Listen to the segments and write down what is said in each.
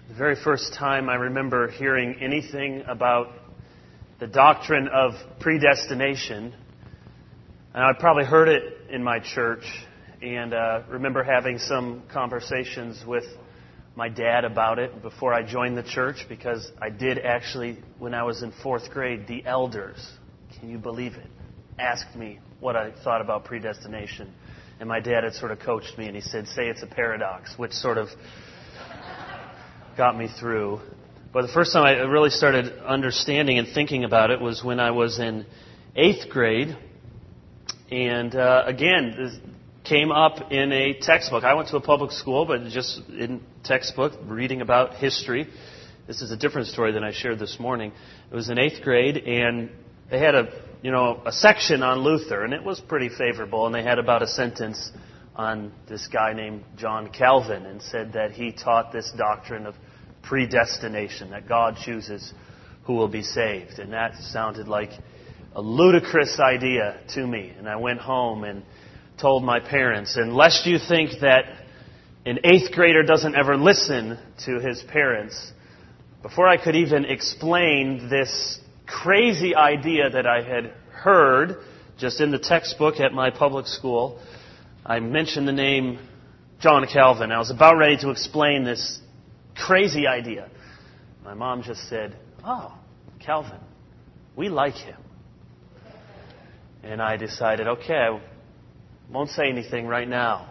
The very first time I remember hearing anything about the doctrine of predestination, and I probably heard it in my church, and remember having some conversations with my dad about it before I joined the church, because I did actually, when I was in 4th grade, the elders, can you believe it, asked me what I thought about predestination. And my dad had sort of coached me, and he said, say it's a paradox, which sort of got me through. But the first time I really started understanding and thinking about it was when I was in 8th grade. And again, this came up in a textbook. I went to a public school, but just in textbook, reading about history. This is a different story than I shared this morning. It was in 8th grade, and they had a section on Luther, and it was pretty favorable. And they had about a sentence on this guy named John Calvin, and said that he taught this doctrine of predestination, that God chooses who will be saved. And that sounded like a ludicrous idea to me. And I went home and told my parents, and lest you think that an 8th grader doesn't ever listen to his parents, before I could even explain this crazy idea that I had heard just in the textbook at my public school, I mentioned the name John Calvin. I was about ready to explain this crazy idea. My mom just said, "Oh, Calvin, we like him." And I decided, okay, I won't say anything right now.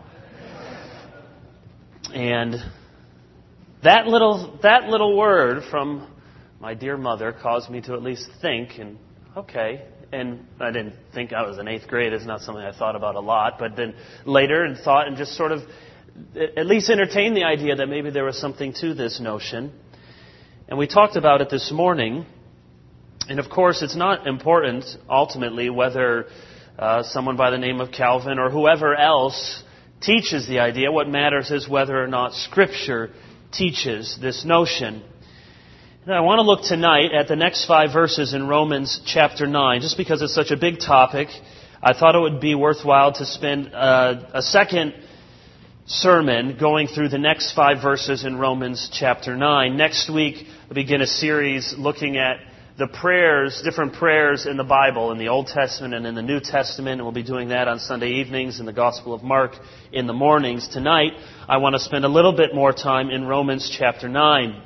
And that little word from my dear mother caused me to at least think, and okay. And I didn't think I was in 8th grade. It's not something I thought about a lot. But then later and thought and just sort of at least entertained the idea that maybe there was something to this notion. And we talked about it this morning. And of course, it's not important ultimately whether someone by the name of Calvin or whoever else teaches the idea. What matters is whether or not Scripture teaches this notion. And I want to look tonight at the next 5 verses in Romans chapter 9. Just because it's such a big topic, I thought it would be worthwhile to spend a second sermon going through the next 5 verses in Romans chapter 9. Next week, we'll begin a series looking at the prayers, different prayers in the Bible, in the Old Testament and in the New Testament. And we'll be doing that on Sunday evenings in the Gospel of Mark in the mornings. Tonight, I want to spend a little bit more time in Romans chapter 9.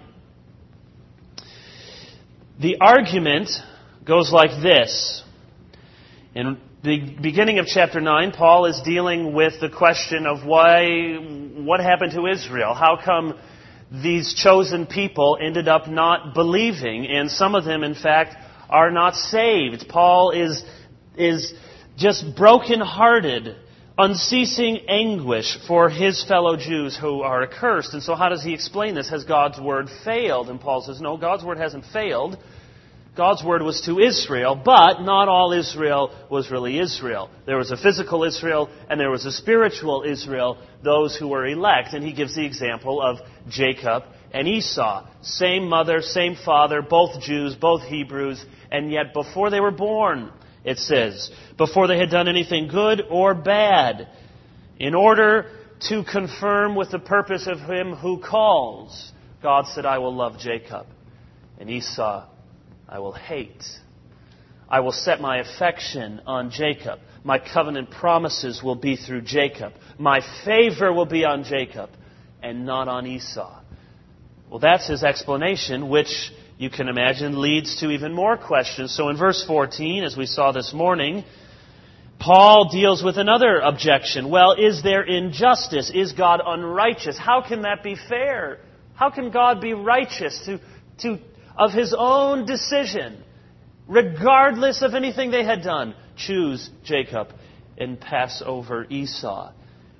The argument goes like this. In the beginning of chapter 9, Paul is dealing with the question of what happened to Israel. How come these chosen people ended up not believing? And some of them, in fact, are not saved. Paul is just brokenhearted, unceasing anguish for his fellow Jews who are accursed. And so how does he explain this? Has God's word failed? And Paul says, no, God's word hasn't failed. God's word was to Israel, but not all Israel was really Israel. There was a physical Israel and there was a spiritual Israel, those who were elect. And he gives the example of Jacob and Esau. Same mother, same father, both Jews, both Hebrews, and yet before they were born, it says, before they had done anything good or bad, in order to confirm with the purpose of him who calls, God said, I will love Jacob, and Esau I will hate. I will set my affection on Jacob. My covenant promises will be through Jacob. My favor will be on Jacob and not on Esau. Well, that's his explanation, which you can imagine leads to even more questions. So in verse 14, as we saw this morning, Paul deals with another objection. Well, is there injustice? Is God unrighteous? How can that be fair? How can God be righteous to of his own decision, regardless of anything they had done, choose Jacob and pass over Esau?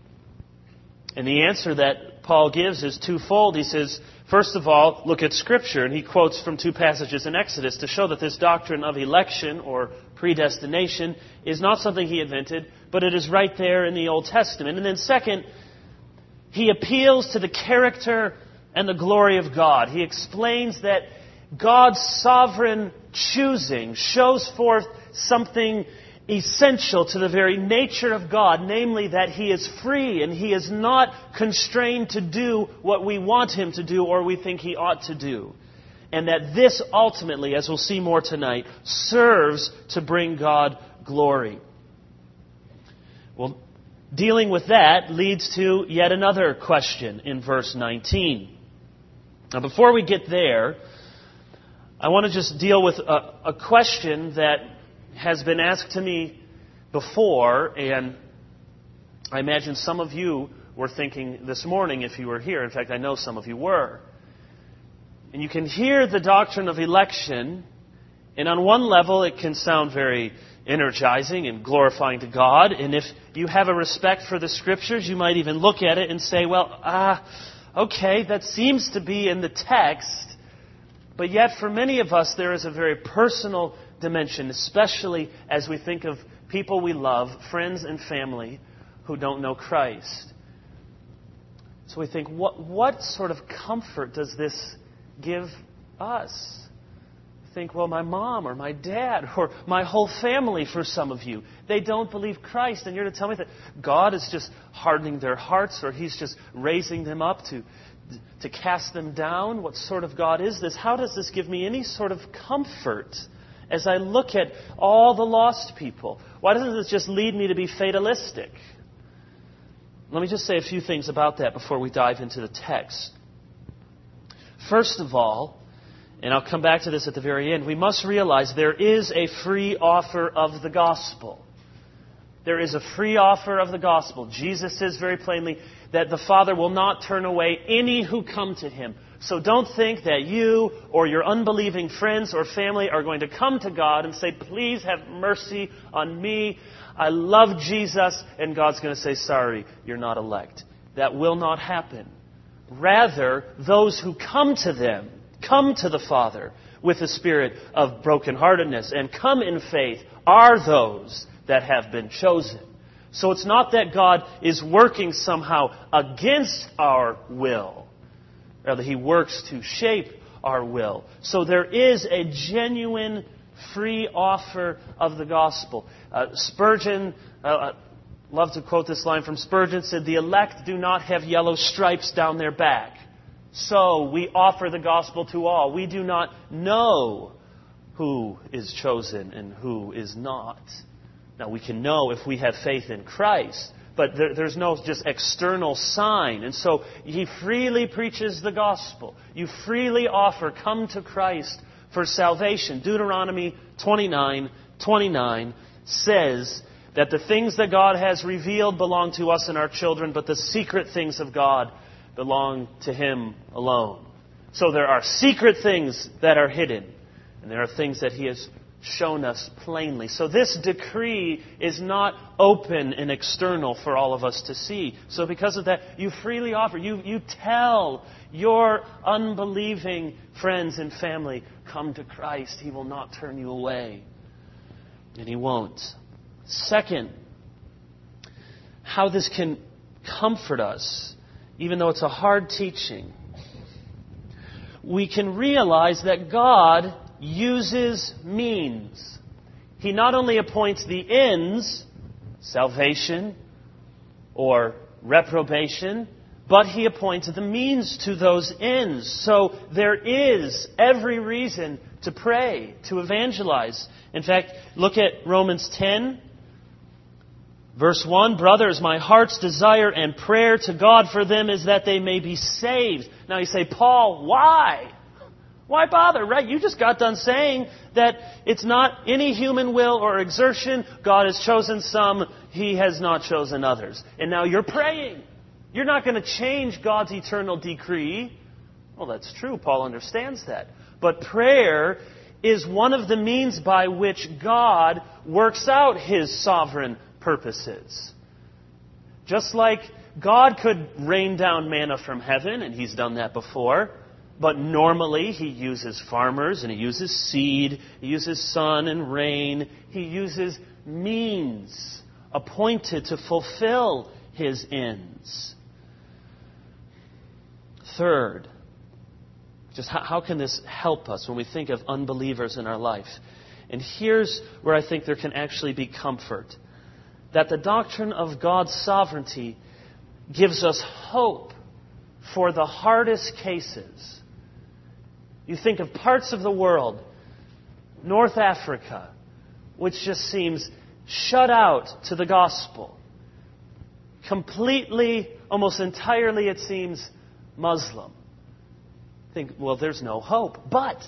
And the answer that Paul gives is twofold. He says, first of all, look at Scripture. And he quotes from 2 passages in Exodus to show that this doctrine of election or predestination is not something he invented, but it is right there in the Old Testament. And then second, he appeals to the character and the glory of God. He explains that God's sovereign choosing shows forth something essential to the very nature of God, namely that He is free and He is not constrained to do what we want Him to do or we think He ought to do. And that this ultimately, as we'll see more tonight, serves to bring God glory. Well, dealing with that leads to yet another question in verse 19. Now, before we get there, I want to just deal with a question that has been asked to me before, and I imagine some of you were thinking this morning if you were here. In fact, I know some of you were. And you can hear the doctrine of election, and on one level it can sound very energizing and glorifying to God. And if you have a respect for the Scriptures, you might even look at it and say, well, okay, that seems to be in the text. But yet for many of us there is a very personal dimension, especially as we think of people we love, friends and family, who don't know Christ. So we think, what sort of comfort does this give us? Think, well, my mom or my dad or my whole family, for some of you, they don't believe Christ, and you're to tell me that God is just hardening their hearts or He's just raising them up to cast them down? What sort of God is this? How does this give me any sort of comfort as I look at all the lost people? Why doesn't this just lead me to be fatalistic? Let me just say a few things about that before we dive into the text. First of all, and I'll come back to this at the very end, we must realize there is a free offer of the gospel. There is a free offer of the gospel. Jesus says very plainly that the Father will not turn away any who come to Him. So don't think that you or your unbelieving friends or family are going to come to God and say, please have mercy on me. I love Jesus. And God's going to say, sorry, you're not elect. That will not happen. Rather, those who come to them, come to the Father with a spirit of brokenheartedness and come in faith are those that have been chosen. So it's not that God is working somehow against our will. Rather, He works to shape our will. So there is a genuine free offer of the gospel. Spurgeon, love to quote this line from Spurgeon, said, "The elect do not have yellow stripes down their back. So we offer the gospel to all. We do not know who is chosen and who is not." Now, we can know if we have faith in Christ, but there's no just external sign. And so He freely preaches the gospel. You freely offer, come to Christ for salvation. Deuteronomy 29:29 says that the things that God has revealed belong to us and our children, but the secret things of God belong to Him alone. So there are secret things that are hidden, and there are things that He has shown us plainly. So this decree is not open and external for all of us to see. So because of that, you freely offer. You tell your unbelieving friends and family, come to Christ. He will not turn you away. And He won't. Second, how this can comfort us, even though it's a hard teaching, we can realize that God uses means. He not only appoints the ends, salvation or reprobation, but He appoints the means to those ends. So there is every reason to pray, to evangelize. In fact, look at Romans 10. Verse 1, "Brothers, my heart's desire and prayer to God for them is that they may be saved." Now you say, Paul, why? Why bother, right? You just got done saying that it's not any human will or exertion. God has chosen some, He has not chosen others. And now you're praying. You're not going to change God's eternal decree. Well, that's true. Paul understands that. But prayer is one of the means by which God works out His sovereign purposes. Just like God could rain down manna from heaven, and He's done that before, but normally He uses farmers and He uses seed, He uses sun and rain, He uses means appointed to fulfill His ends. Third, just how can this help us when we think of unbelievers in our life? And here's where I think there can actually be comfort. That the doctrine of God's sovereignty gives us hope for the hardest cases. You think of parts of the world, North Africa, which just seems shut out to the gospel. Completely, almost entirely, it seems, Muslim. Think, well, there's no hope. But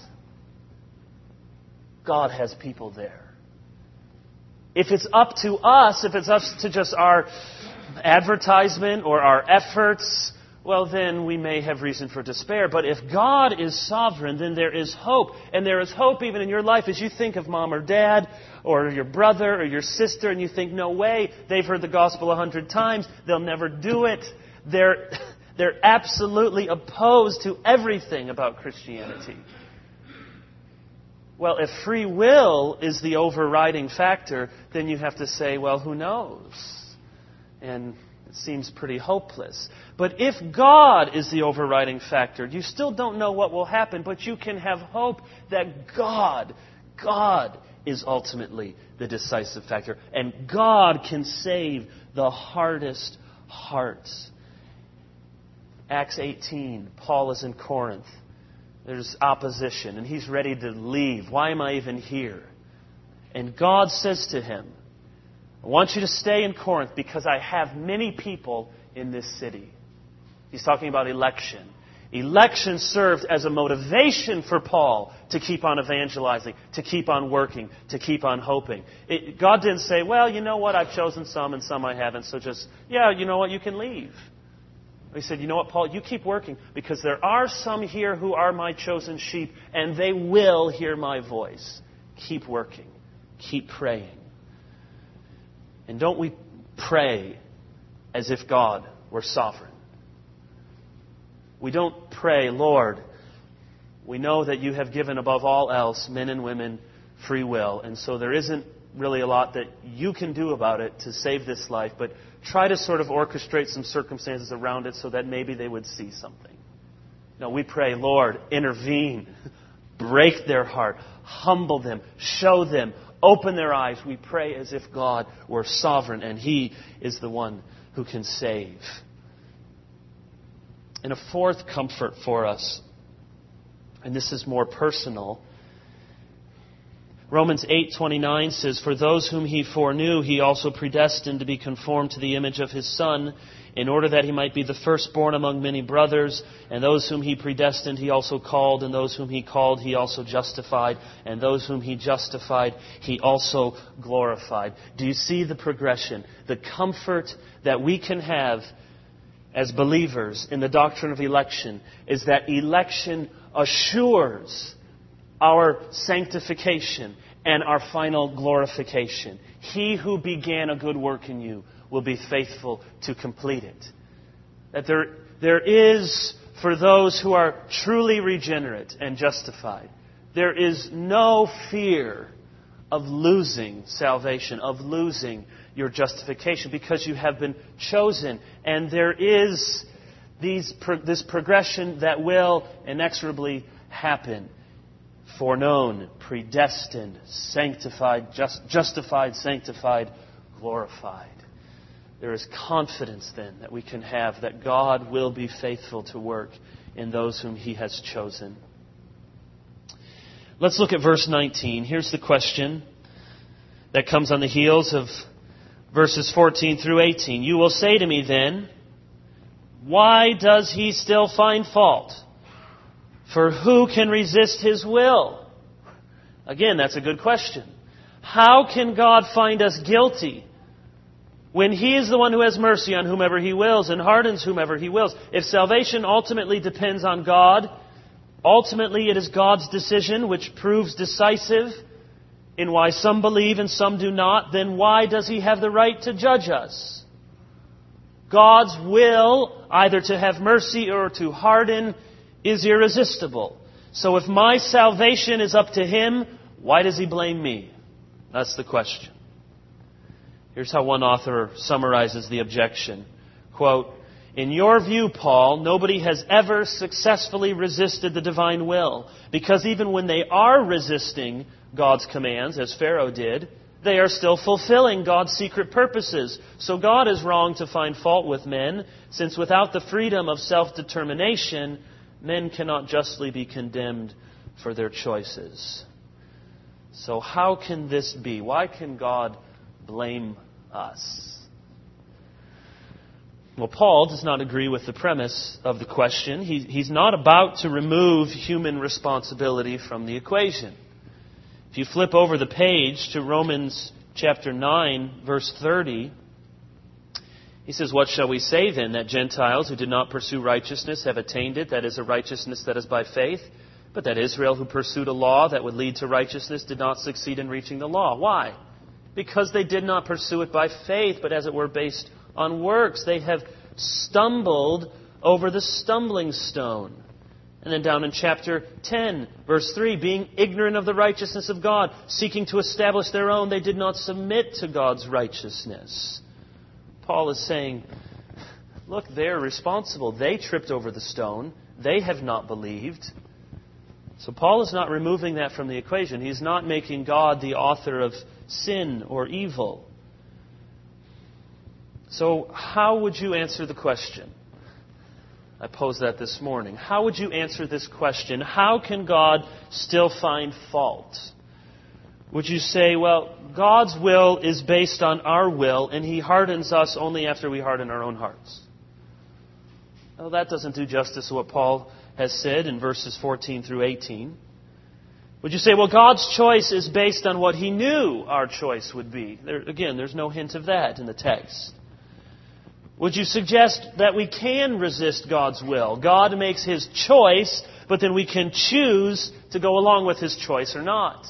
God has people there. If it's up to us, if it's up to just our advertisement or our efforts, well, then we may have reason for despair. But if God is sovereign, then there is hope. And there is hope even in your life as you think of mom or dad or your brother or your sister and you think, no way, they've heard the gospel 100 times, they'll never do it. They're absolutely opposed to everything about Christianity. Well, if free will is the overriding factor, then you have to say, well, who knows? And it seems pretty hopeless. But if God is the overriding factor, you still don't know what will happen, but you can have hope that God is ultimately the decisive factor. And God can save the hardest hearts. Acts 18, Paul is in Corinth. There's opposition, and he's ready to leave. Why am I even here? And God says to him, I want you to stay in Corinth because I have many people in this city. He's talking about election. Election served as a motivation for Paul to keep on evangelizing, to keep on working, to keep on hoping. God didn't say, well, you know what, I've chosen some and some I haven't, so just, you know what, you can leave. He said, you know what, Paul, you keep working because there are some here who are my chosen sheep and they will hear my voice. Keep working. Keep praying. And don't we pray as if God were sovereign? We don't pray, Lord, we know that you have given above all else men and women free will, and so there isn't really a lot that you can do about it to save this life, but try to sort of orchestrate some circumstances around it so that maybe they would see something. No, we pray, Lord, intervene, break their heart, humble them, show them, open their eyes. We pray as if God were sovereign and He is the one who can save. And a fourth comfort for us, and this is more personal, Romans 8:29 says, for those whom He foreknew, He also predestined to be conformed to the image of His Son, in order that He might be the firstborn among many brothers. And those whom He predestined, He also called. And those whom He called, He also justified. And those whom He justified, He also glorified. Do you see the progression? The comfort that we can have as believers in the doctrine of election is that election assures our sanctification and our final glorification. He who began a good work in you will be faithful to complete it. That there is, for those who are truly regenerate and justified, there is no fear of losing salvation, of losing your justification, because you have been chosen. And there is this progression that will inexorably happen. Foreknown, predestined, sanctified, justified, sanctified, glorified. There is confidence then that we can have that God will be faithful to work in those whom He has chosen. Let's look at verse 19. Here's the question that comes on the heels of verses 14 through 18. You will say to me then, why does He still find fault? For who can resist His will? Again, that's a good question. How can God find us guilty when He is the one who has mercy on whomever He wills and hardens whomever He wills? If salvation ultimately depends on God, ultimately it is God's decision which proves decisive in why some believe and some do not, then why does He have the right to judge us? God's will, either to have mercy or to harden, is irresistible. So if my salvation is up to Him, why does He blame me? That's the question. Here's how one author summarizes the objection. Quote, in your view, Paul, nobody has ever successfully resisted the divine will, because even when they are resisting, God's commands, as Pharaoh did, they are still fulfilling God's secret purposes. So God is wrong to find fault with men, since without the freedom of self-determination, men cannot justly be condemned for their choices. So how can this be? Why can God blame us? Well, Paul does not agree with the premise of the question. He's not about to remove human responsibility from the equation. If you flip over the page to Romans chapter 9, verse 30, he says, "What shall we say then? That Gentiles who did not pursue righteousness have attained it, that is, a righteousness that is by faith, but that Israel who pursued a law that would lead to righteousness did not succeed in reaching the law." Why? Because they did not pursue it by faith, but as it were based on works. They have stumbled over the stumbling stone. And then down in chapter 10, verse 3, being ignorant of the righteousness of God, seeking to establish their own, they did not submit to God's righteousness. Paul is saying, look, they're responsible. They tripped over the stone. They have not believed. So Paul is not removing that from the equation. He's not making God the author of sin or evil. So how would you answer the question? I posed that this morning. How would you answer this question? How can God still find fault? Would you say, well, God's will is based on our will, and He hardens us only after we harden our own hearts? Well, that doesn't do justice to what Paul has said in verses 14 through 18. Would you say, well, God's choice is based on what He knew our choice would be? Again, there's no hint of that in the text. Would you suggest that we can resist God's will? God makes His choice, but then we can choose to go along with His choice or not.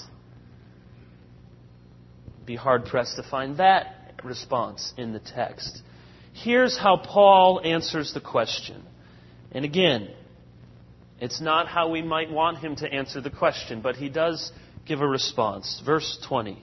Be hard-pressed to find that response in the text. Here's how Paul answers the question. And again, it's not how we might want him to answer the question, but he does give a response. Verse 20.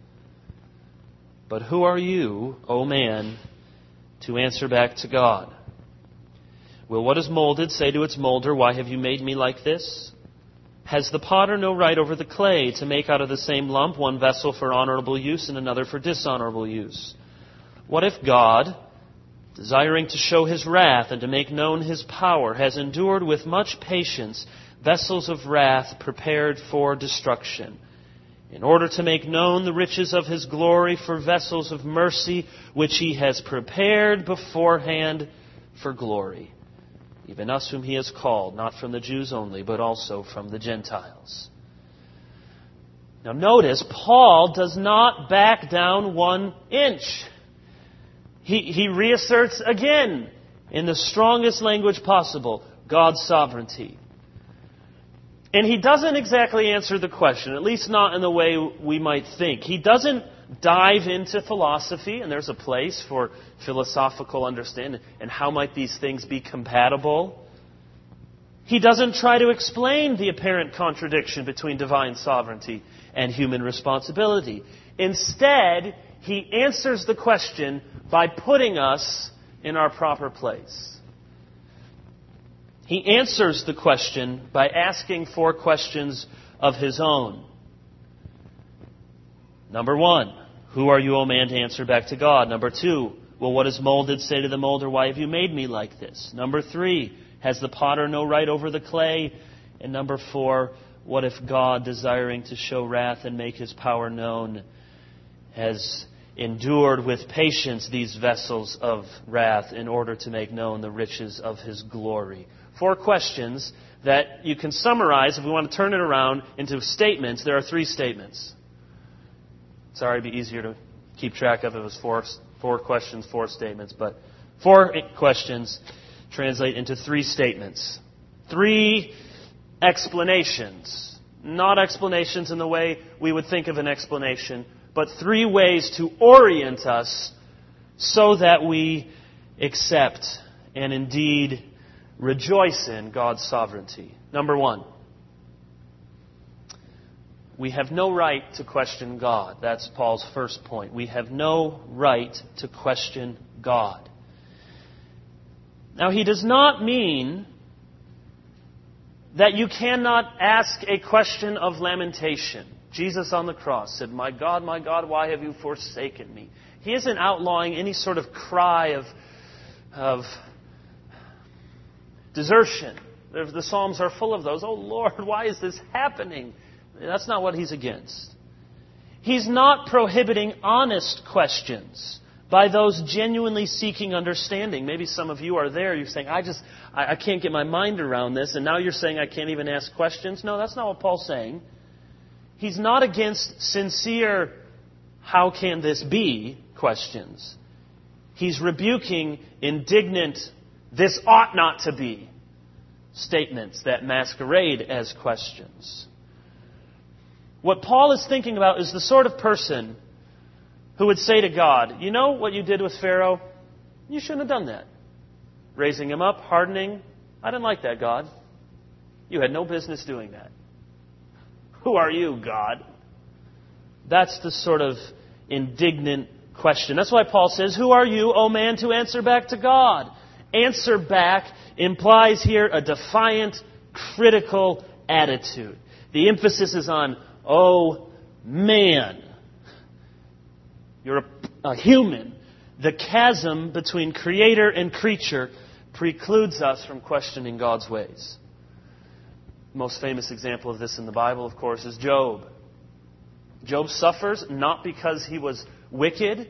"But who are you, O man, to answer back to God? Will what is molded say to its molder, 'Why have you made me like this?' Has the potter no right over the clay to make out of the same lump one vessel for honorable use and another for dishonorable use? What if God, desiring to show His wrath and to make known His power, has endured with much patience vessels of wrath prepared for destruction, in order to make known the riches of His glory for vessels of mercy, which He has prepared beforehand for glory, even us whom He has called, not from the Jews only, but also from the Gentiles." Now notice, Paul does not back down 1 inch. He reasserts again, in the strongest language possible, God's sovereignty. And he doesn't exactly answer the question, at least not in the way we might think. He doesn't dive into philosophy, and there's a place for philosophical understanding, and how might these things be compatible. He doesn't try to explain the apparent contradiction between divine sovereignty and human responsibility. Instead, he answers the question by putting us in our proper place. He answers the question by asking 4 questions of his own. Number 1, who are you, O man, to answer back to God? Number 2, will what is molded say to the molder, why have you made me like this? Number 3, has the potter no right over the clay? And number 4, what if God, desiring to show wrath and make His power known, has endured with patience these vessels of wrath in order to make known the riches of His glory? 4 questions that you can summarize, if we want to turn it around, into statements. There are 3 statements. Sorry, it'd be easier to keep track of if it was 4 questions, 4 statements. But 4 questions translate into 3 statements. 3 explanations. Not explanations in the way we would think of an explanation, but 3 ways to orient us so that we accept and indeed rejoice in God's sovereignty. Number 1, we have no right to question God. That's Paul's first point. We have no right to question God. Now, he does not mean that you cannot ask a question of lamentation. Jesus on the cross said, my God, why have you forsaken me? He isn't outlawing any sort of cry of desertion. The Psalms are full of those. Oh, Lord, why is this happening? That's not what he's against. He's not prohibiting honest questions by those genuinely seeking understanding. Maybe some of you are there. You're saying, I can't get my mind around this. And now you're saying I can't even ask questions. No, that's not what Paul's saying. He's not against sincere, how can this be, questions. He's rebuking indignant, this ought not to be, statements that masquerade as questions. What Paul is thinking about is the sort of person who would say to God, you know what you did with Pharaoh? You shouldn't have done that. Raising him up, hardening. I didn't like that, God. You had no business doing that. Who are you, God? That's the sort of indignant question. That's why Paul says, who are you, O man, to answer back to God? Answer back implies here a defiant, critical attitude. The emphasis is on, oh man. You're a human. The chasm between creator and creature precludes us from questioning God's ways. The most famous example of this in the Bible, of course, is Job. Job suffers not because he was wicked,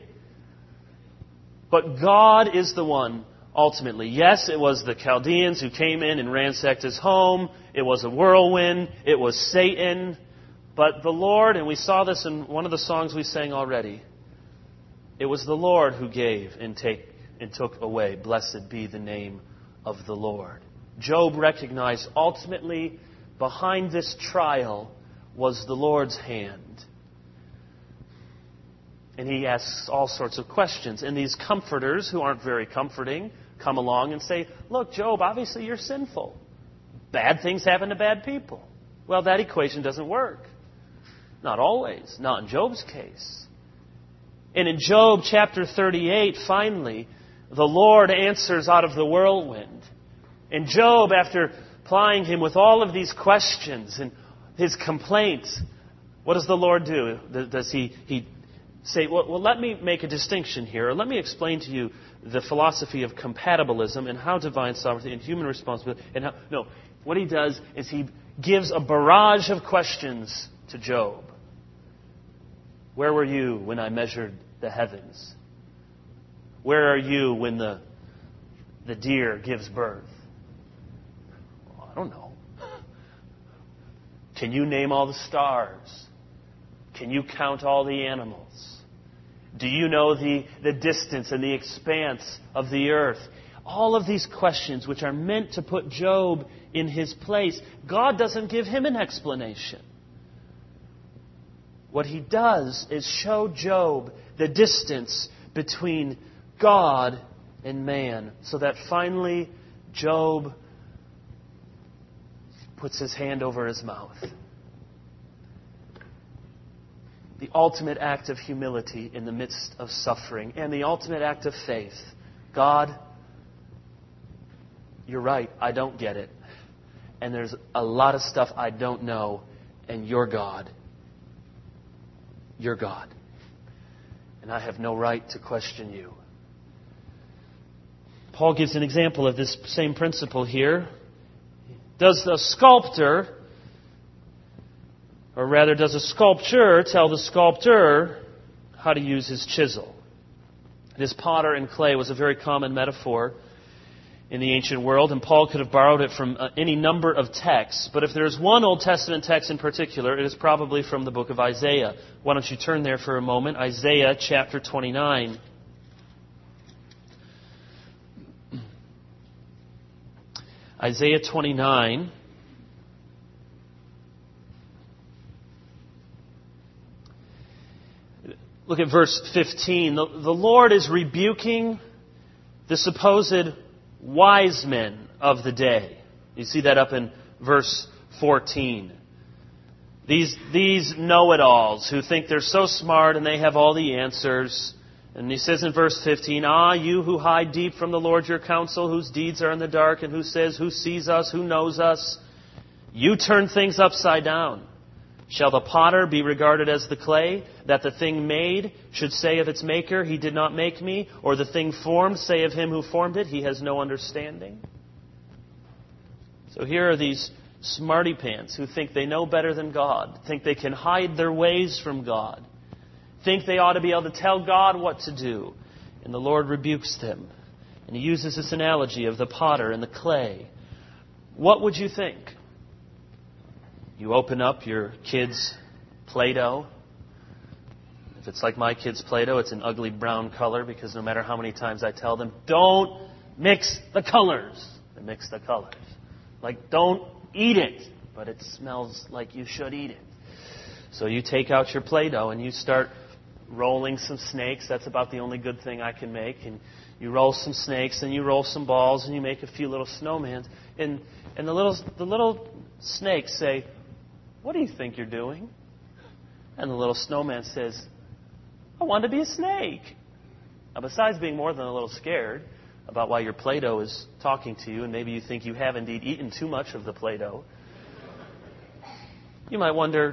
but God is the one ultimately. Yes, it was the Chaldeans who came in and ransacked his home. It was a whirlwind. It was Satan. But the Lord, and we saw this in one of the songs we sang already, it was the Lord who gave and took away. Blessed be the name of the Lord. Job recognized ultimately behind this trial was the Lord's hand. And he asks all sorts of questions. And these comforters, who aren't very comforting, come along and say, look, Job, obviously you're sinful. Bad things happen to bad people. Well, that equation doesn't work. Not always. Not in Job's case. And in Job chapter 38, finally, the Lord answers out of the whirlwind. And Job, after plying him with all of these questions and his complaints, what does the Lord do? Does he say, well, let me make a distinction here, or let me explain to you the philosophy of compatibilism and how divine sovereignty and human responsibility. No, what he does is he gives a barrage of questions to Job. Where were you when I measured the heavens? Where are you when the deer gives birth? Well, I don't know. Can you name all the stars? Can you count all the animals? Do you know the distance and the expanse of the earth? All of these questions which are meant to put Job in his place, God doesn't give him an explanation. What he does is show Job the distance between God and man, so that finally Job puts his hand over his mouth. The ultimate act of humility in the midst of suffering, and the ultimate act of faith. God, you're right, I don't get it. And there's a lot of stuff I don't know, and you're God. You're God. And I have no right to question you. Paul gives an example of this same principle here. Does a sculptor tell the sculptor how to use his chisel? This potter and clay was a very common metaphor in the ancient world, and Paul could have borrowed it from any number of texts. But if there is one Old Testament text in particular, it is probably from the book of Isaiah. Why don't you turn there for a moment? Isaiah chapter 29. Isaiah 29. Look at verse 15. The Lord is rebuking the supposed wise men of the day. You see that up in verse 14. These know-it-alls who think they're so smart and they have all the answers. And he says in verse 15, ah, you who hide deep from the Lord your counsel, whose deeds are in the dark, and who says, who sees us, who knows us? You turn things upside down. Shall the potter be regarded as the clay, that the thing made should say of its maker, he did not make me, or the thing formed say of him who formed it, he has no understanding? So here are these smarty pants who think they know better than God, think they can hide their ways from God, think they ought to be able to tell God what to do. And the Lord rebukes them. And He uses this analogy of the potter and the clay. What would you think? You open up your kid's Play-Doh. If it's like my kid's Play-Doh, it's an ugly brown color because no matter how many times I tell them, don't mix the colors. They mix the colors. Like, don't eat it. But it smells like you should eat it. So you take out your Play-Doh and you start rolling some snakes. That's about the only good thing I can make. And you roll some snakes and you roll some balls and you make a few little snowmans. And the little snakes say, "What do you think you're doing?" And the little snowman says, "I want to be a snake." Now, besides being more than a little scared about why your Play-Doh is talking to you, and maybe you think you have indeed eaten too much of the Play-Doh, you might wonder,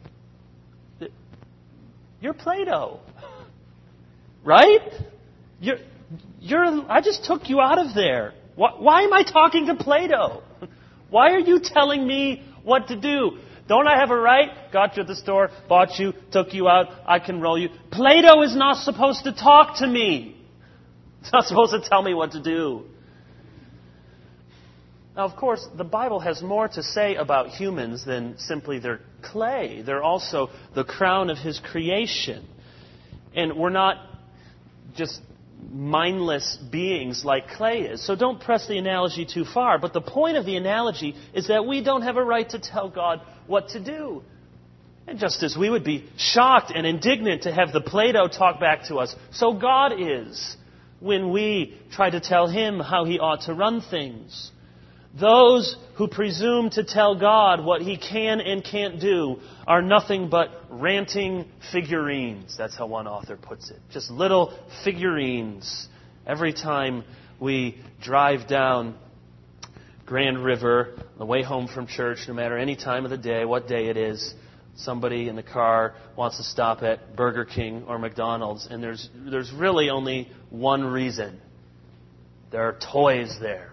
you're Play-Doh, right? I just took you out of there. Why am I talking to Play-Doh? Why are you telling me what to do? Don't I have a right? Got you at the store, bought you, took you out, I can roll you. Play-Doh is not supposed to talk to me. It's not supposed to tell me what to do. Now, of course, the Bible has more to say about humans than simply their clay. They're also the crown of His creation. And we're not just mindless beings like clay is. So don't press the analogy too far. But the point of the analogy is that we don't have a right to tell God what to do. And just as we would be shocked and indignant to have the Play-Doh talk back to us, so God is when we try to tell Him how He ought to run things. Those who presume to tell God what He can and can't do are nothing but ranting figurines. That's how one author puts it. Just little figurines. Every time we drive down Grand River on the way home from church, no matter any time of the day, what day it is, somebody in the car wants to stop at Burger King or McDonald's, and there's really only one reason. There are toys there.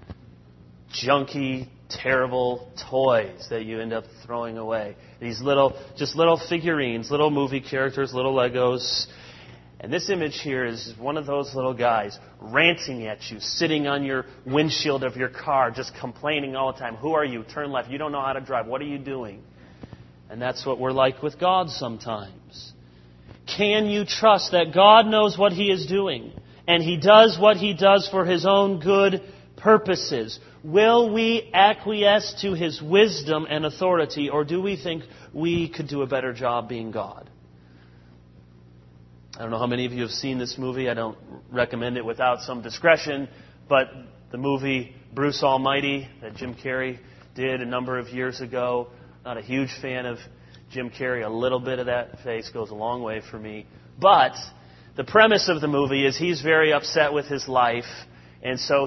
Junky, terrible toys that you end up throwing away. These little figurines, little movie characters, little Legos. And this image here is one of those little guys ranting at you, sitting on your windshield of your car, just complaining all the time. Who are you? Turn left. You don't know how to drive. What are you doing? And that's what we're like with God sometimes. Can you trust that God knows what He is doing? And He does what He does for His own good purposes? Will we acquiesce to His wisdom and authority, or do we think we could do a better job being God? I don't know how many of you have seen this movie. I don't recommend it without some discretion, but the movie Bruce Almighty that Jim Carrey did a number of years ago. Not a huge fan of Jim Carrey. A little bit of that face goes a long way for me. But the premise of the movie is he's very upset with his life, and so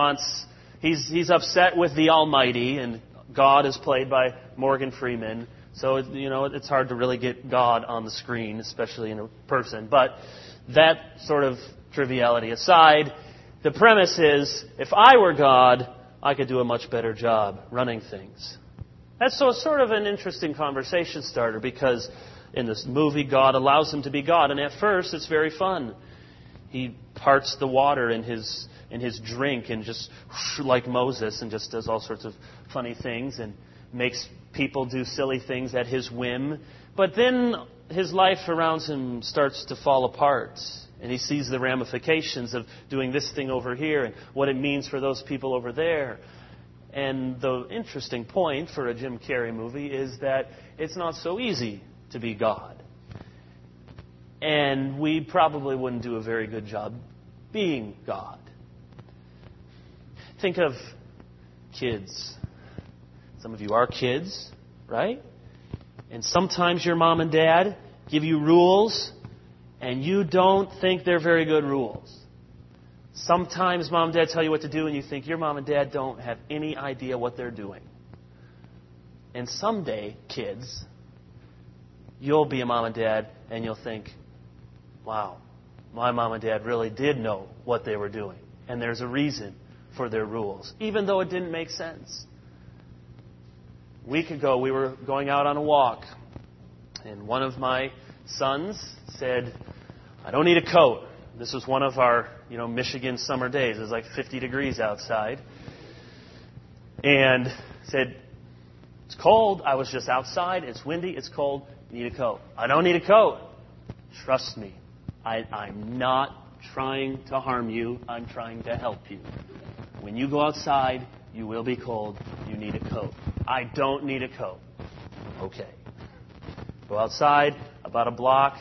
he's upset with the Almighty, and God is played by Morgan Freeman. So, it's hard to really get God on the screen, especially in a person. But that sort of triviality aside, the premise is, if I were God, I could do a much better job running things. That's sort of an interesting conversation starter, because in this movie, God allows him to be God. And at first, it's very fun. He parts the water in his drink and just like Moses, and just does all sorts of funny things and makes people do silly things at his whim. But then his life around him starts to fall apart, and he sees the ramifications of doing this thing over here and what it means for those people over there. And the interesting point for a Jim Carrey movie is that it's not so easy to be God. And we probably wouldn't do a very good job being God. Think of kids. Some of you are kids, right? And sometimes your mom and dad give you rules, and you don't think they're very good rules. Sometimes mom and dad tell you what to do, and you think your mom and dad don't have any idea what they're doing. And someday, kids, you'll be a mom and dad and you'll think, wow, my mom and dad really did know what they were doing. And there's a reason for their rules, even though it didn't make sense. A week ago, we were going out on a walk, and one of my sons said, I don't need a coat. This was one of our, Michigan summer days. It was like 50 degrees outside. And said, it's cold. I was just outside. It's windy. It's cold. You need a coat. I don't need a coat. Trust me. I'm not trying to harm you. I'm trying to help you. When you go outside, you will be cold. You need a coat. I don't need a coat. Okay. Go outside, about a block.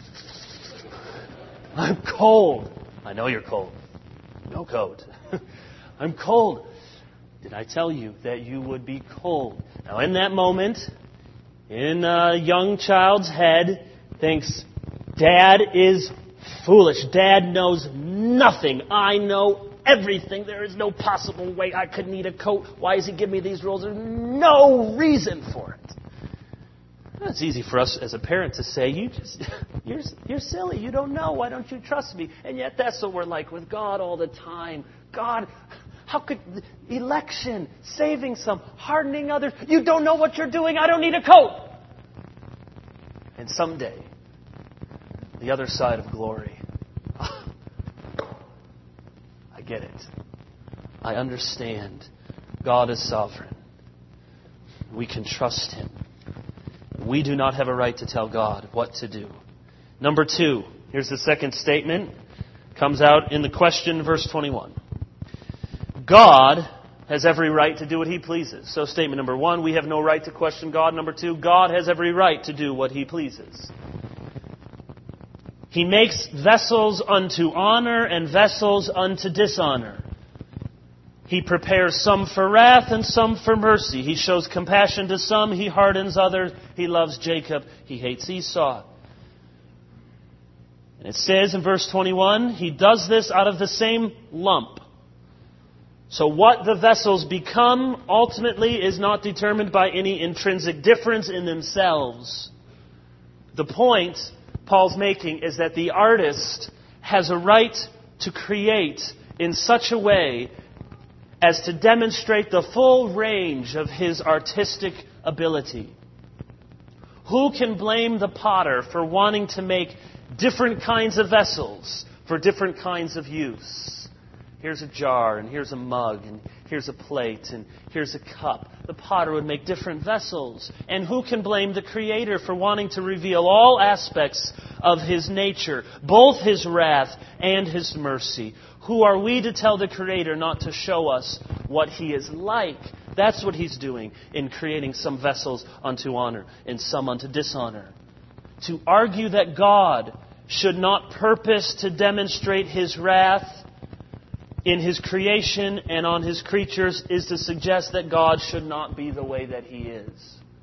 I'm cold. I know you're cold. No coat. I'm cold. Did I tell you that you would be cold? Now, in that moment, in a young child's head, thinks, Dad is foolish. Dad knows nothing. I know everything. There is no possible way I could need a coat. Why does he give me these rules? There's no reason for it. It's easy for us as a parent to say, you're silly. You don't know. Why don't you trust me? And yet that's what we're like with God all the time. God, how could election, saving some, hardening others? You don't know what you're doing. I don't need a coat. And someday, the other side of glory. I get it. I understand. God is sovereign. We can trust Him. We do not have a right to tell God what to do. Number 2, here's the second statement. Comes out in the question, verse 21. God has every right to do what He pleases. So statement number 1, we have no right to question God. Number 2, God has every right to do what He pleases. He makes vessels unto honor and vessels unto dishonor. He prepares some for wrath and some for mercy. He shows compassion to some. He hardens others. He loves Jacob. He hates Esau. And it says in verse 21, He does this out of the same lump. So what the vessels become ultimately is not determined by any intrinsic difference in themselves. The point Paul's making is that the artist has a right to create in such a way as to demonstrate the full range of his artistic ability. Who can blame the potter for wanting to make different kinds of vessels for different kinds of use? Here's a jar, and here's a mug, and here's a plate, and here's a cup. The potter would make different vessels. And who can blame the Creator for wanting to reveal all aspects of His nature, both His wrath and His mercy? Who are we to tell the Creator not to show us what He is like? That's what He's doing in creating some vessels unto honor and some unto dishonor. To argue that God should not purpose to demonstrate His wrath in His creation and on His creatures is to suggest that God should not be the way that He is.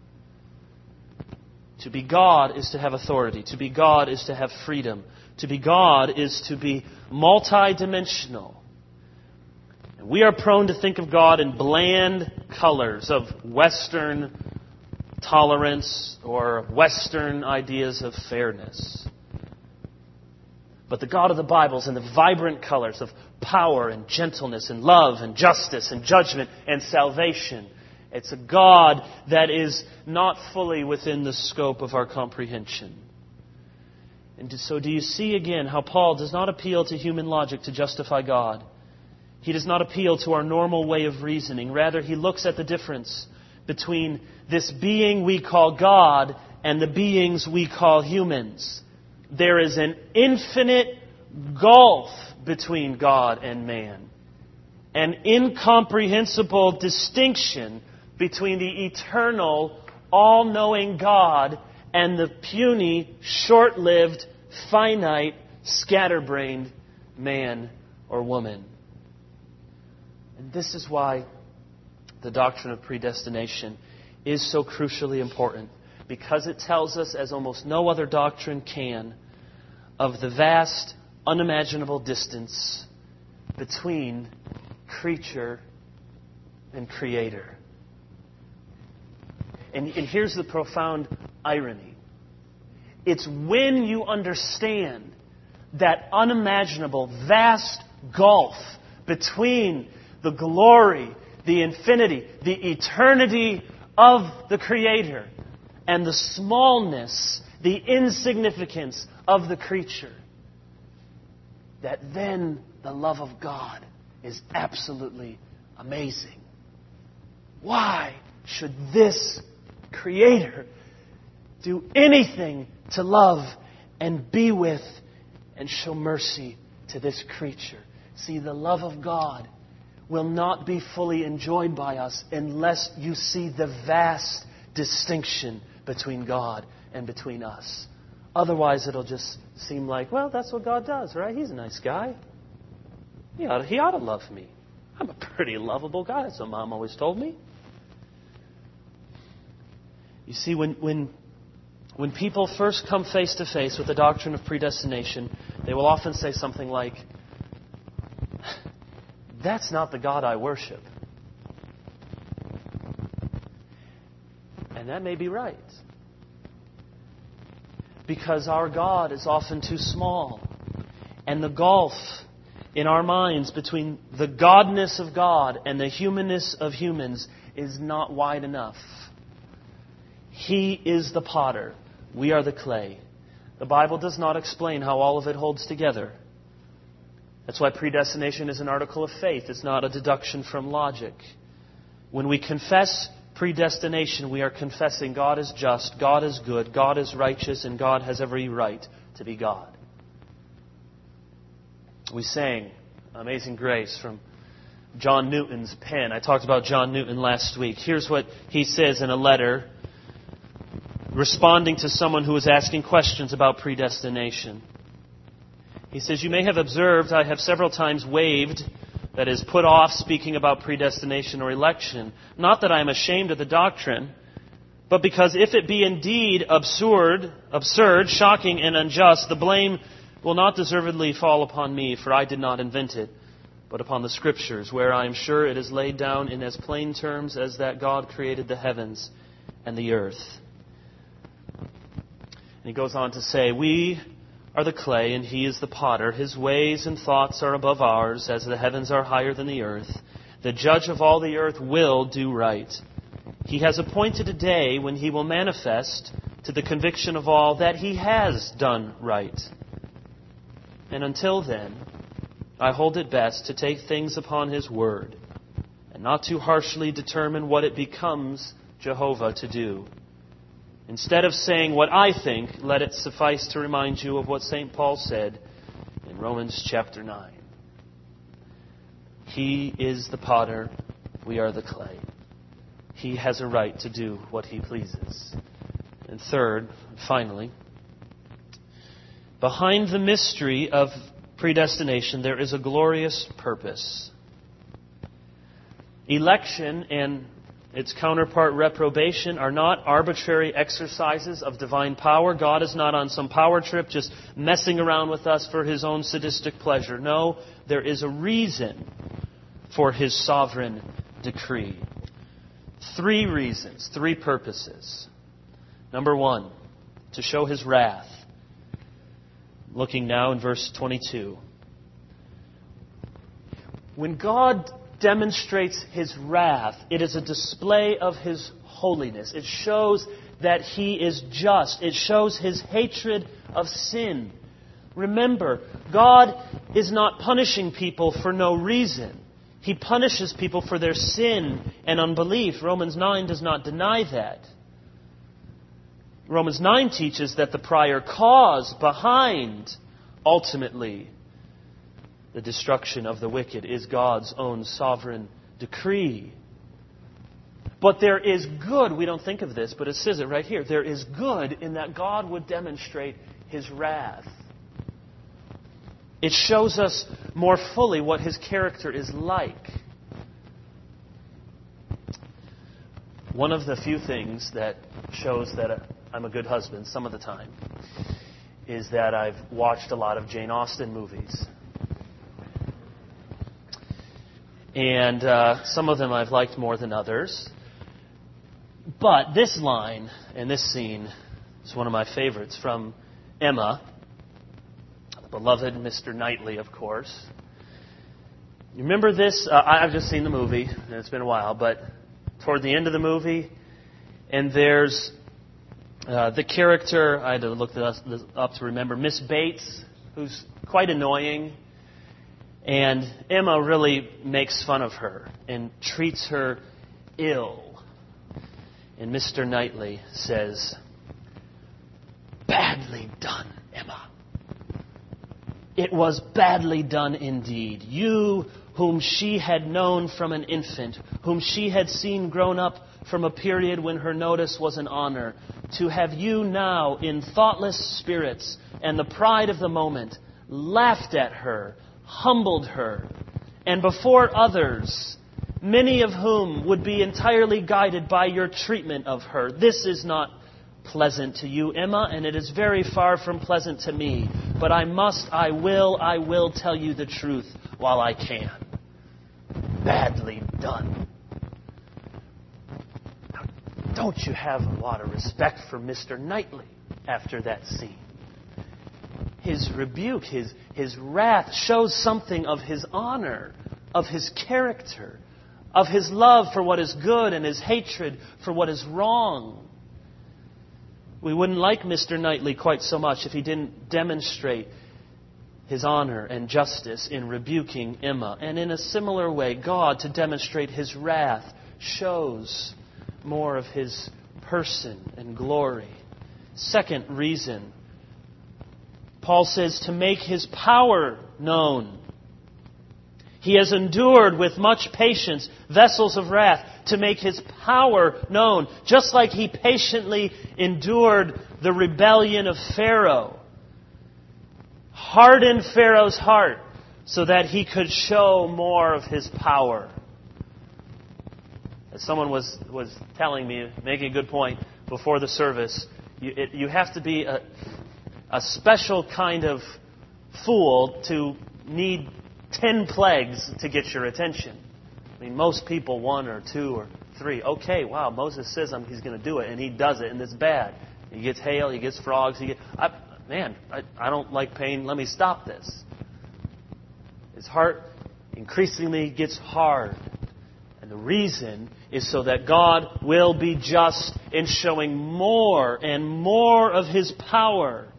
To be God is to have authority. To be God is to have freedom. To be God is to be multidimensional. And we are prone to think of God in bland colors of Western tolerance or Western ideas of fairness. But the God of the Bible is in the vibrant colors of power and gentleness and love and justice and judgment and salvation. It's a God that is not fully within the scope of our comprehension. And so do you see again how Paul does not appeal to human logic to justify God? He does not appeal to our normal way of reasoning. Rather, he looks at the difference between this being we call God and the beings we call humans. There is an infinite gulf between God and man. An incomprehensible distinction between the eternal, all-knowing God and the puny, short-lived, finite, scatterbrained man or woman. And this is why the doctrine of predestination is so crucially important, because it tells us, as almost no other doctrine can, of the vast, unimaginable distance between creature and Creator. And here's the profound irony. It's when you understand that unimaginable, vast gulf between the glory, the infinity, the eternity of the Creator and the smallness, the insignificance of the creature, that then the love of God is absolutely amazing. Why should this Creator do anything to love and be with and show mercy to this creature? See, the love of God will not be fully enjoyed by us unless you see the vast distinction between God and between us. Otherwise, it'll just seem like, well, that's what God does, right? He's a nice guy. He ought to love me. I'm a pretty lovable guy. That's what Mom always told me. You see, when people first come face to face with the doctrine of predestination, they will often say something like, that's not the God I worship. And that may be right. Because our God is often too small. And the gulf in our minds between the godness of God and the humanness of humans is not wide enough. He is the potter. We are the clay. The Bible does not explain how all of it holds together. That's why predestination is an article of faith. It's not a deduction from logic. When we confess predestination, we are confessing God is just, God is good, God is righteous, and God has every right to be God. We sang Amazing Grace from John Newton's pen. I talked about John Newton last week. Here's what he says in a letter responding to someone who was asking questions about predestination. He says, "You may have observed I have several times waived, that is, put off speaking about predestination or election. Not that I am ashamed of the doctrine, but because if it be indeed absurd, shocking, and unjust, the blame will not deservedly fall upon me, for I did not invent it, but upon the Scriptures, where I am sure it is laid down in as plain terms as that God created the heavens and the earth." And he goes on to say, "We are the clay, and He is the potter. His ways and thoughts are above ours, as the heavens are higher than the earth. The judge of all the earth will do right. He has appointed a day when He will manifest to the conviction of all that He has done right. And until then, I hold it best to take things upon His word, and not too harshly determine what it becomes Jehovah to do. Instead of saying what I think, let it suffice to remind you of what St. Paul said in Romans chapter 9. He is the potter, we are the clay. He has a right to do what He pleases." And third, finally, behind the mystery of predestination, there is a glorious purpose. Election and its counterpart, reprobation, are not arbitrary exercises of divine power. God is not on some power trip just messing around with us for His own sadistic pleasure. No, there is a reason for His sovereign decree. 3 reasons, 3 purposes. Number 1, to show His wrath. Looking now in verse 22. When God demonstrates His wrath, it is a display of His holiness. It shows that He is just. It shows His hatred of sin. Remember, God is not punishing people for no reason. He punishes people for their sin and unbelief. Romans 9 does not deny that. Romans 9 teaches that the prior cause behind, ultimately, the destruction of the wicked is God's own sovereign decree. But there is good. We don't think of this, but it says it right here. There is good in that God would demonstrate His wrath. It shows us more fully what His character is like. One of the few things that shows that I'm a good husband some of the time is that I've watched a lot of Jane Austen movies. And some of them I've liked more than others. But this line and this scene It's one of my favorites from Emma, the beloved Mr. Knightley, of course. You remember this? I've just seen the movie, and it's been a while, but toward the end of the movie, and there's the character, I had to look this up to remember, Miss Bates, who's quite annoying, and Emma really makes fun of her and treats her ill. And Mr. Knightley says, "Badly done, Emma. It was badly done indeed. You, whom she had known from an infant, whom she had seen grown up from a period when her notice was an honor, to have you now, in thoughtless spirits and the pride of the moment, laughed at her, humbled her, and before others, many of whom would be entirely guided by your treatment of her. This is not pleasant to you, Emma, and it is very far from pleasant to me. But I will tell you the truth while I can. Badly done." Now, don't you have a lot of respect for Mr. Knightley after that scene? His rebuke, his wrath shows something of his honor, of his character, of his love for what is good and his hatred for what is wrong. We wouldn't like Mr. Knightley quite so much if he didn't demonstrate his honor and justice in rebuking Emma. And in a similar way, God, to demonstrate His wrath, shows more of His person and glory. Second reason, Paul says, to make His power known. He has endured with much patience vessels of wrath to make His power known, just like He patiently endured the rebellion of Pharaoh, hardened Pharaoh's heart so that he could show more of His power. As someone was telling me, making a good point before the service, you have to be a special kind of fool to need 10 plagues to get your attention. I mean, most people, 1 or 2 or 3. Okay, wow, Moses says he's going to do it, and he does it, and it's bad. He gets hail, he gets frogs. I don't like pain. Let me stop this. His heart increasingly gets hard. And the reason is so that God will be just in showing more and more of His power.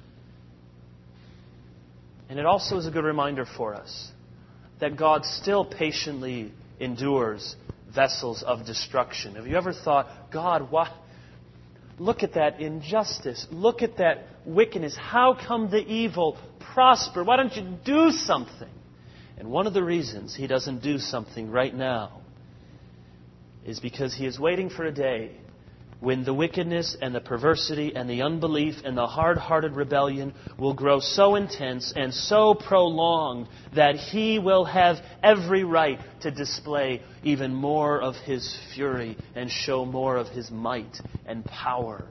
And it also is a good reminder for us that God still patiently endures vessels of destruction. Have you ever thought, God, why? Look at that injustice. Look at that wickedness. How come the evil prosper? Why don't you do something? And one of the reasons He doesn't do something right now is because He is waiting for a day when the wickedness and the perversity and the unbelief and the hard-hearted rebellion will grow so intense and so prolonged that He will have every right to display even more of His fury and show more of His might and power.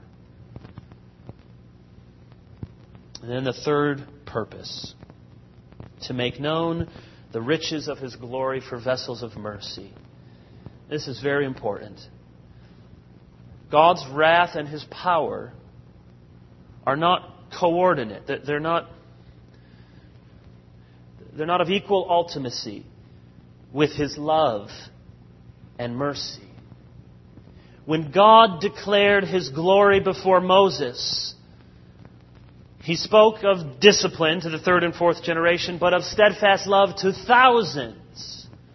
And then the third purpose, to make known the riches of His glory for vessels of mercy. This is very important. God's wrath and His power are not coordinate. They're not of equal ultimacy with His love and mercy. When God declared His glory before Moses, He spoke of discipline to the third and fourth generation, but of steadfast love to thousands.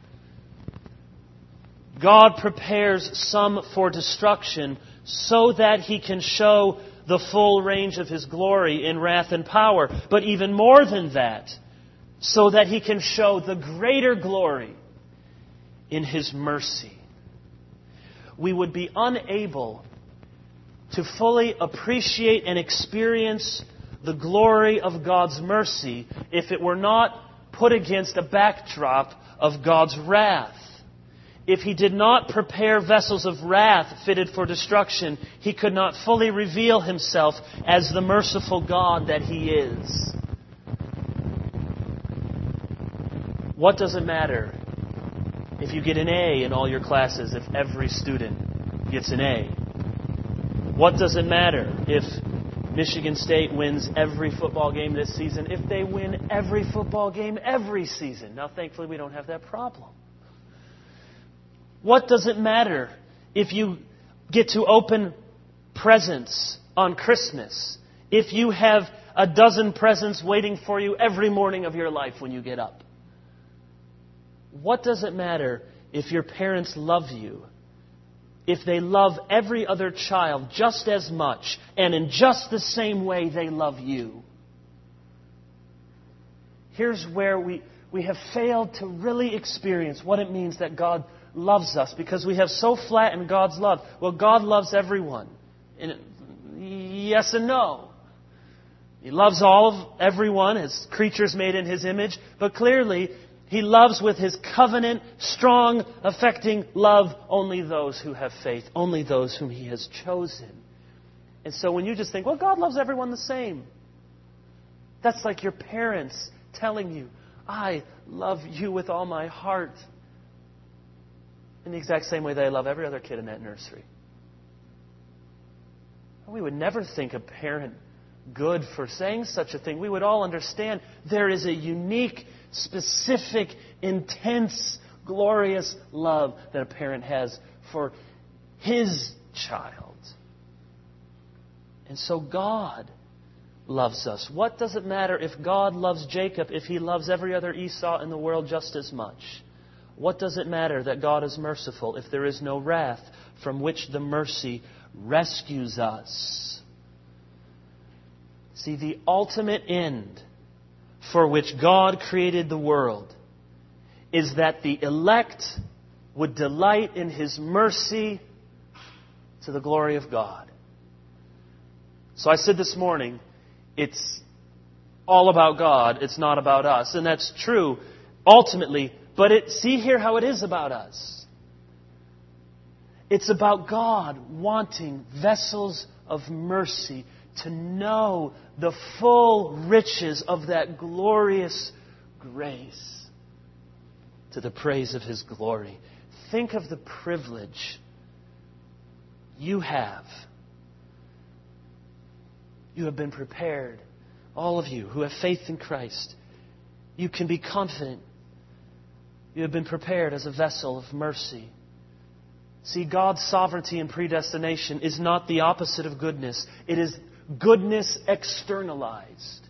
God prepares some for destruction so that He can show the full range of His glory in wrath and power. But even more than that, so that He can show the greater glory in His mercy. We would be unable to fully appreciate and experience the glory of God's mercy if it were not put against a backdrop of God's wrath. If He did not prepare vessels of wrath fitted for destruction, He could not fully reveal Himself as the merciful God that He is. What does it matter if you get an A in all your classes if every student gets an A? What does it matter if Michigan State wins every football game this season, if they win every football game every season. Now, thankfully, we don't have that problem. What does it matter if you get to open presents on Christmas, if you have a dozen presents waiting for you every morning of your life when you get up? What does it matter if your parents love you, if they love every other child just as much and in just the same way they love you? Here's where we have failed to really experience what it means that God loves us, because we have so flattened God's love. Well, God loves everyone. Yes and no. He loves everyone as creatures made in His image, but clearly He loves with His covenant, strong, affecting love only those who have faith, only those whom He has chosen. And so when you just think, well, God loves everyone the same, that's like your parents telling you, I love you with all my heart, in the exact same way that I love every other kid in that nursery. We would never think a parent good for saying such a thing. We would all understand there is a unique, specific, intense, glorious love that a parent has for his child. And so God loves us. What does it matter if God loves Jacob if He loves every other Esau in the world just as much? What does it matter that God is merciful if there is no wrath from which the mercy rescues us? See, the ultimate end for which God created the world is that the elect would delight in His mercy to the glory of God. So I said this morning, it's all about God, it's not about us. And that's true, ultimately. But see here how it is about us. It's about God wanting vessels of mercy to know the full riches of that glorious grace to the praise of His glory. Think of the privilege you have. You have been prepared. All of you who have faith in Christ, you can be confident. You have been prepared as a vessel of mercy. See, God's sovereignty and predestination is not the opposite of goodness. It is goodness externalized.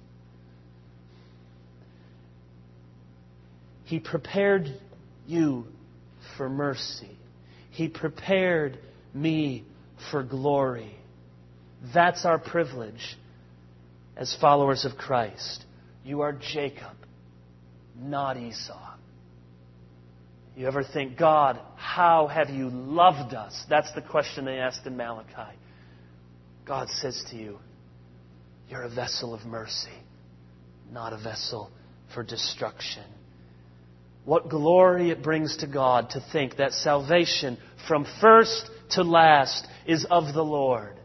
He prepared you for mercy. He prepared me for glory. That's our privilege as followers of Christ. You are Jacob, not Esau. You ever think, God, how have you loved us? That's the question they asked in Malachi. God says to you, you're a vessel of mercy, not a vessel for destruction. What glory it brings to God to think that salvation from first to last is of the Lord.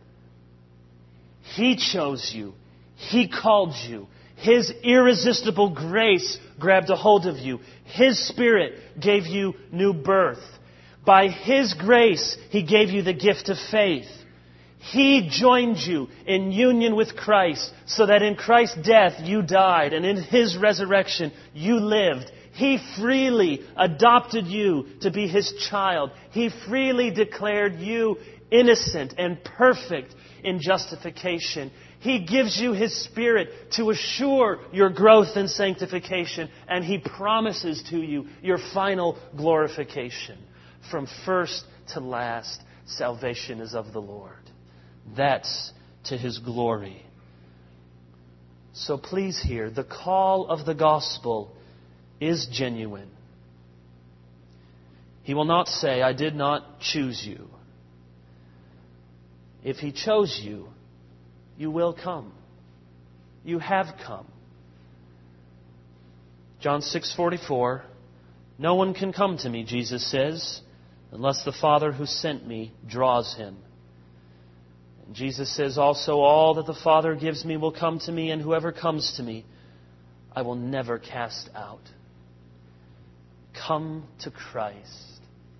He chose you. He called you. His irresistible grace grabbed a hold of you. His Spirit gave you new birth. By His grace, He gave you the gift of faith. He joined you in union with Christ so that in Christ's death you died and in His resurrection you lived. He freely adopted you to be His child. He freely declared you innocent and perfect in justification. He gives you His Spirit to assure your growth in sanctification, and He promises to you your final glorification. From first to last, salvation is of the Lord. That's to His glory. So please hear, the call of the gospel is genuine. He will not say, I did not choose you. If He chose you, you will come. You have come. John 6:44, no one can come to me, Jesus says, unless the Father who sent me draws him. And Jesus says also, all that the Father gives me will come to me, and whoever comes to me, I will never cast out. Come to Christ.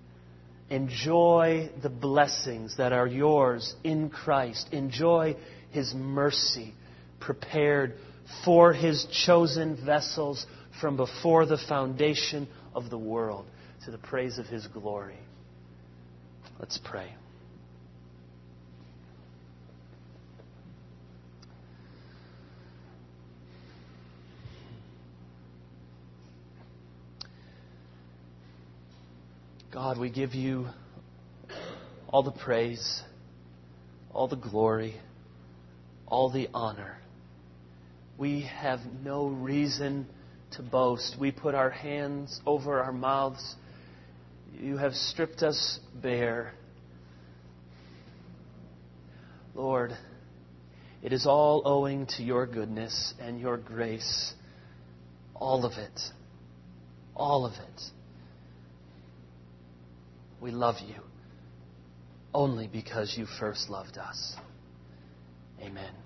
Enjoy the blessings that are yours in Christ. Enjoy His mercy prepared for His chosen vessels from before the foundation of the world, to the praise of His glory. Let's pray. God, we give You all the praise, all the glory, all the honor. We have no reason to boast. We put our hands over our mouths. You have stripped us bare. Lord, it is all owing to Your goodness and Your grace. All of it. All of it. We love You only because You first loved us. Amen.